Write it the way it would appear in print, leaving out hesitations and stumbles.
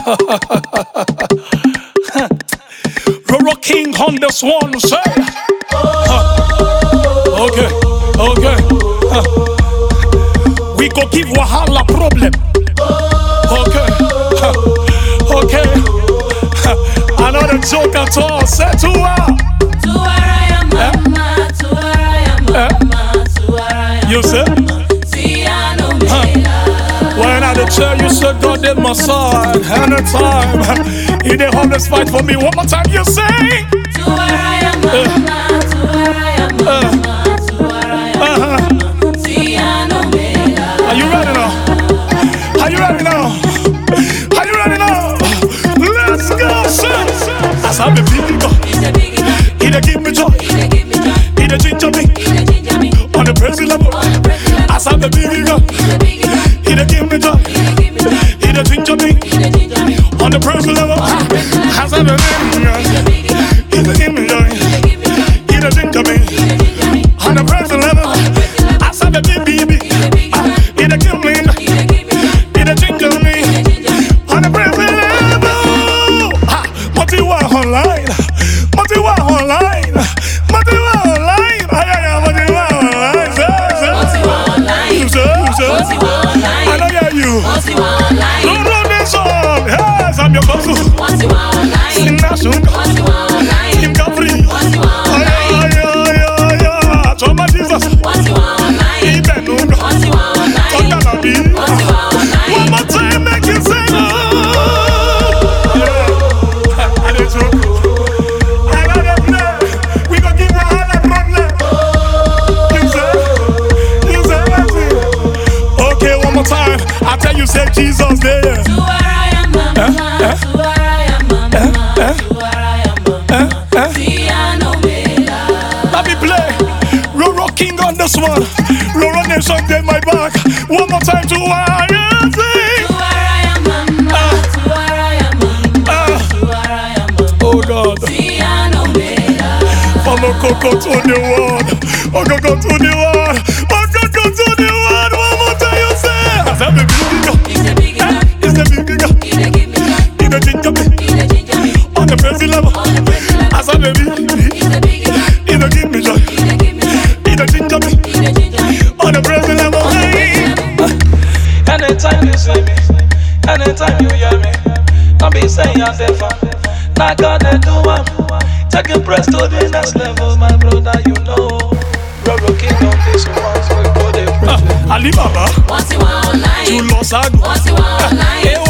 Roro King on this one, say. Okay. We go give Wahala problem. Okay. Another joke at all. Say to her. You say? When I tell you, so God in my side, anytime he did always fight for me. One more time, you say? Are you ready now? Are you ready now? Are you ready now? Let's go, son. As I'm a big God, he dey give me joy, he dey ginger me on the crazy level. As I'm a big God, he dey give me joy, he dey ginger me on the crazy level. As I'm a big God, he dey give me joy, he dey ginger me on the crazy level. As I'm a big baby, he dey give me, he dey ginger me on the crazy level. Motiwa online, Motiwa online, Motiwa online, Motiwa online, I don't hear you. Don't run this song. Yes, I'm your cousin. Sing that song. Kim Capri. Choma Jesus. Ibenunga. Tondalabi. One more time, make you sing. Yeah, I did joke. I got a play. We gon' give Wahala problem. You say, okay, one more time. I tell you, say Jesus there. Let me play Roro King on this one. Roro Nation take my back. One more time to where I sing. Oh God. From Okoko to the world. Okoko to the world. Okoko to the world. One more time you say. As I'm a big girl. It's a big girl. He dey ginger me on the crazy level. As I'm a big girl. He dey give me joy. He dey ginger me on the crazy level. Anytime you see me, anytime you hear me, don't be saying you're different. Now God they do one. Take a press to the next level, my brother. You know, Roro King on this one, so we go the Alibaba, you lost out.